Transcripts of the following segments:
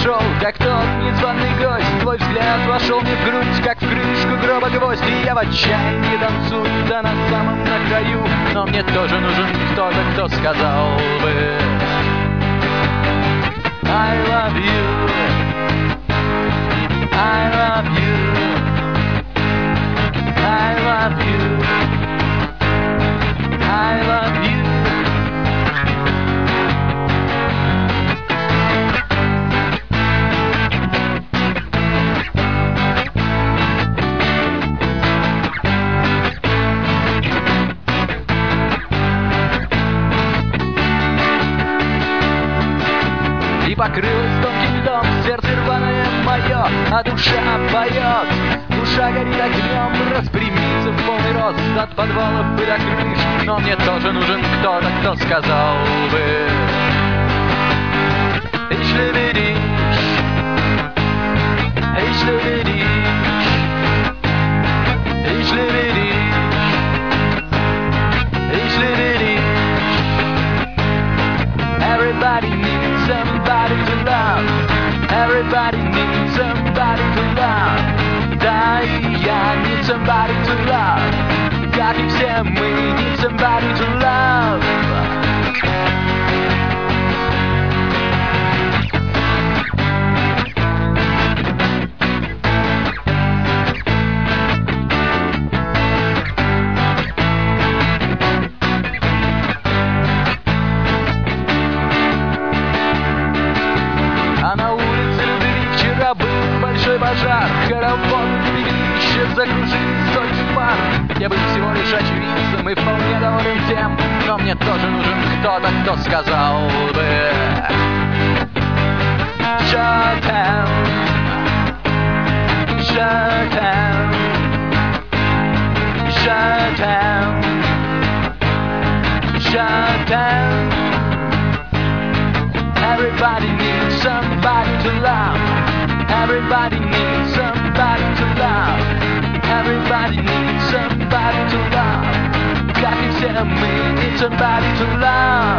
подошел, как тот незваный гость. Твой взгляд вошел мне в грудь, как в крышку гроба гвоздь. И я в отчаянии танцую, да на самом на краю. Но мне тоже нужен кто-то, кто сказал бы I love you, I love you, I love you, I love you. И покрылось тонким льдом сердце рваное мое, а душа поет, душа горит огнем, распрямится в полный рост от подвалов и до крыш. Но мне тоже нужен кто-то, кто сказал бы Ich liebe dich, ich liebe dich, ich liebe dich, ich liebe dich. Everybody needs somebody to love. Everybody needs somebody to love. Да, и я need somebody to love. Как и все мы need somebody to love. Большой пожар, хоровод, пепелище, закружились сотни пар. Я был всего лишь очевидцем и вполне доволен тем, но мне тоже нужен кто-то, кто сказал бы Shut down, shut down, shut down, shut down. Everybody needs somebody to love. Everybody needs somebody to love. Everybody needs somebody to love. Как и все мы need somebody to love.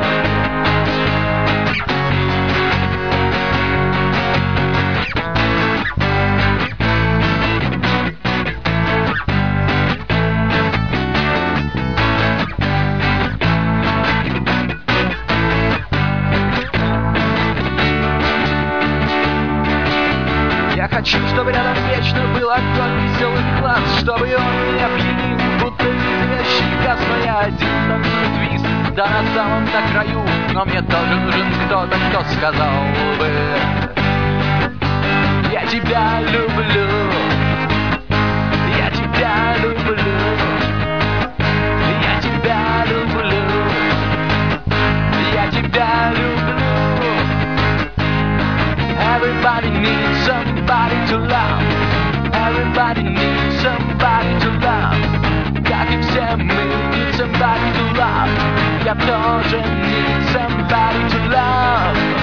Хочу, чтобы рядом вечно был огонь веселых глаз, чтобы он меня пьянил, будто слезящий газ. Но я один танцую твист, да на самом на краю. Но мне тоже нужен кто-то, кто сказал бы Я тебя люблю, я тебя люблю, я тебя люблю, я тебя люблю. Everybody needs somebody to love. Everybody needs somebody to love. Как и все мы need somebody to love. Я тоже need somebody to love.